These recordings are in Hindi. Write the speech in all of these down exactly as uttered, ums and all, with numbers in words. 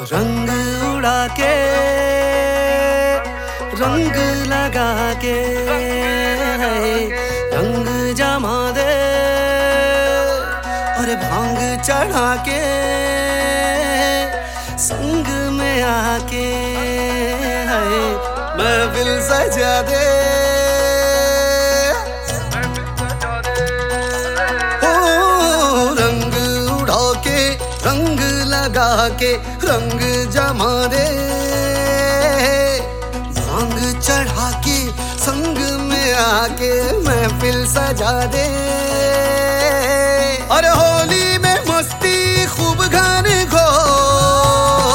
रंग उड़ा के रंग लगा के रंग जमा दे और भांग चढ़ा के संग में आके महफिल सजा दे। ओ रंग उड़ा के रंग लगा के रंग जमा दे, भांग चढ़ा के संग में आके महफिल सजा दे। अरे होली में मस्ती खूब गाने घोर,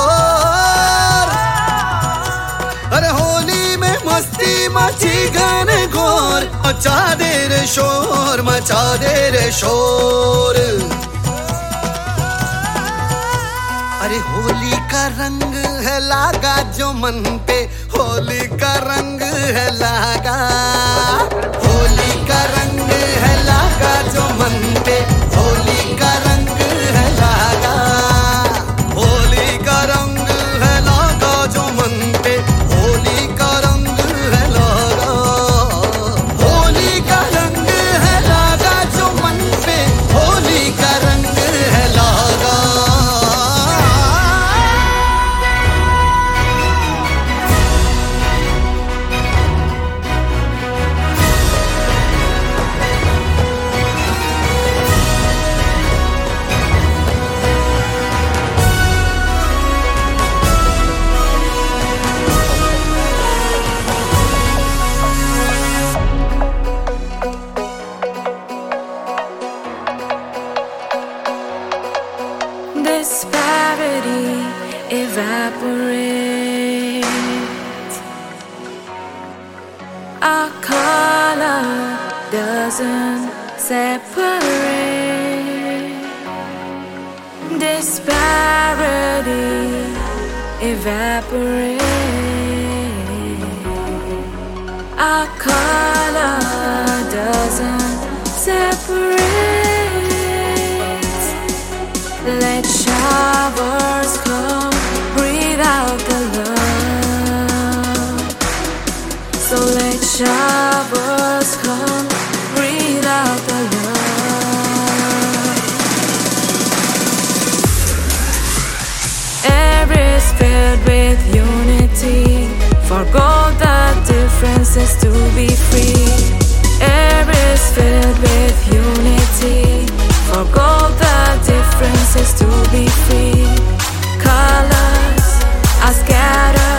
अरे होली में मस्ती मची गाने घोर, मचा दे रे शोर मचा दे रे शोर। अरे होली का रंग है लागा जो मन पे, होली का रंग है लागा, होली का रंग है लागा जो मन पे, होली का रंग है लागा, होली का रंग है लागा जो मन पे, होली का रंग है लागा, होली का रंग है लागा जो मन पे, होली का रंग है लागा। Disparity evaporates, our color doesn't separate. Disparity evaporates, our color doesn't separate. Let showers come, breathe out the love. So let showers come, breathe out the love. Air is filled with unity, forgo the differences to be free. Air is filled with unity, forgo the differences to be free. Colors are scattered.